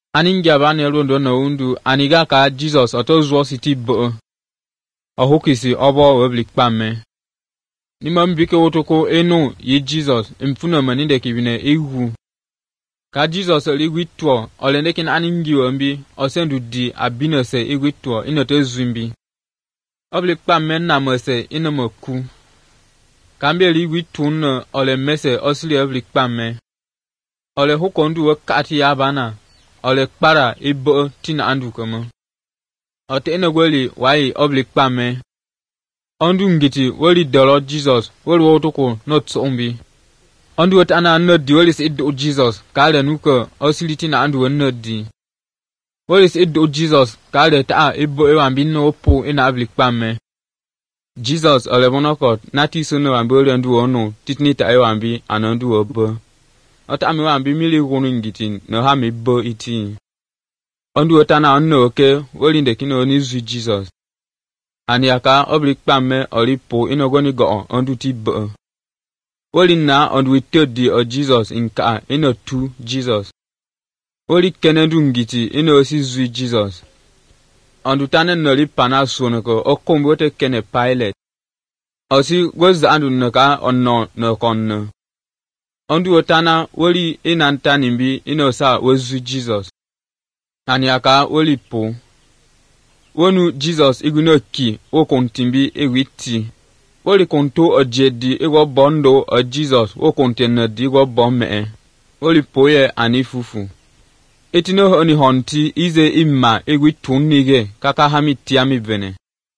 Aningia bane rondo na undu aniga ka Jesus otozwo siti bo. Ohukisi obo weblikpame. Nima mbike wotoko eno ye Jesus mfuna maninde kibine ehu. Ka Jesus ligwitwo olendekin aningiwa mbi osendu di abinose igwitwo inote zwimbi. Oblikpame namose inamoku. Kambia ligwitun ole mese osli oblikpame. Ole hukondu wakati yabana. Ole kpara ibo tina andu kama. Ote enegweli wai oblikpame. Ondu ngiti wali dolo Jesus wali wotoko not sombi. Ondu wat ana nodi wali si iddo Jesus kale nuka osili tina andu nodi. Wali si iddo Jesus kale taa ibo ewambi no opo ina oblikpame. Jesus ole bonokot nati sono wambi wali andu ono titnita ewambi anandu obo. Ota ami wambi mili gunu ngiti no hami bo iti. Ondu otana onno oke wali ndekino nizu Jesus. Aniaka oblikpame olipo inogoni go ondu ti bo. Wali na ondu itodi o Jesus inka ino tu Jesus. Wali kenendu ngiti ino osi zui Jesus. Ondu tanen noli pana sonoko okombo te kene pilot. Osi goza andu naka onno nokonno. Ondu otana wali inantanimbi inosa wezu Jesus. Aniaka wali po. Wonu Jesus igunoki wokontimbi egwiti. Wali konto ojedi ego bondo o Jesus wokontenedi ego bomme. Wali poye anifufu. Etino oni honti ize imma egwitunige kaka hamitiami bene.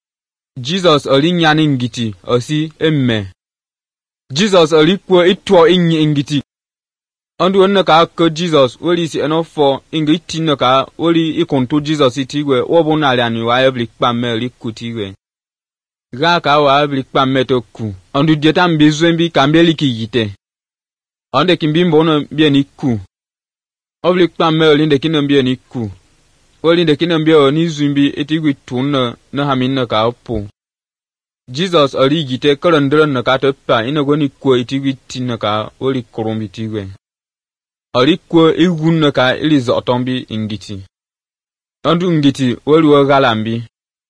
Jesus oli nyani ngiti osi emme. Jesus olikwo itwo inyi ingiti. Ondu onaka ko Jesus wali si enofo ingiti noka wali ikonto Jesus itigwe wobonali ani wa oblikpame likutigwe. Gaka wa oblikpame toku. Ondu dieta mbizwembi kambeli kiyite. Onde kimbimbo no bieni ku. Oblikpame olinde kinombi ni ku. Olinde kinombi oni zwimbi itigwe tunna no haminna ka opo. Jesus oligite kolondro noka topa inogoni ku itigwe tinaka wali korombi tigwe. Olikwo igun ka ilizo otombi ingiti. Ondu ngiti wali wogalambi.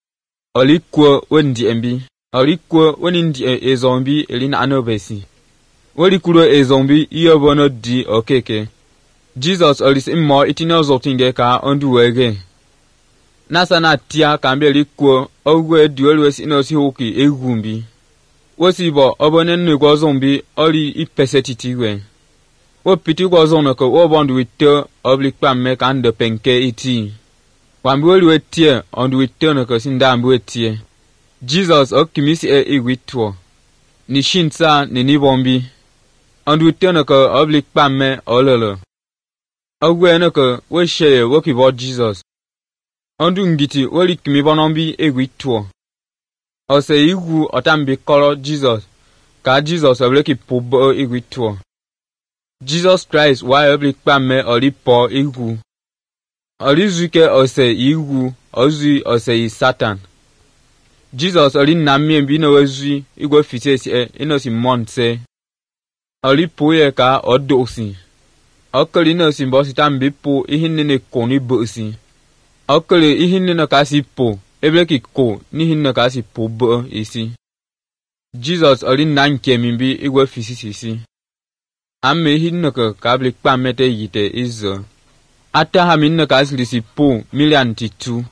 Olikwo wendi embi. Olikwo wenindi ezombi elina anobesi. Olikuro ezombi iyobono di okeke. Jesus olis immo itinozo tinge ka ondu wege. Nasana tia kambe likwo ogwe diolwes inosi hoki egumbi. Wosibo obonenu gwozombi oli ipesetitiwe. Wopiti gozono ko wobondu witte oblikpame kande penke iti. Wambi woli wetie ondu witte no ko sindambi wetie. Jesus okimisi igwitwo. Ni shinsa ni nibombi. Ondu witte no ko oblikpame ololo. Ogwe no ko wesheye wokibo Jesus. Ondu ngiti woli kimibonombi igwitwo. Ose igu otambi kolo Jesus. Ka Jesus obleki pubo igwitwo. Jesus Christ wa oblikpame olipo igu. Olizuke ose igu, ozi ose Satan. Jesus oli namie mbino wezui igwe fitesi inosi monse. Olipoye ka odosi. Okoli inosi mbosi tambipo ihinene koni bosi. Okoli ihinene kasi po, ebleki ko nihinene kasi po bo isi. Jesus oli nanke mimbi igwe fisisi. Amme hinnaka kablikpame te yite izo. Ata haminna kaslisi po milianti tu.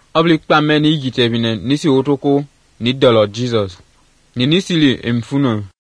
Oblikpame ni yite bine nisi otoko ni dolo Jesus. Ni nisili emfuno.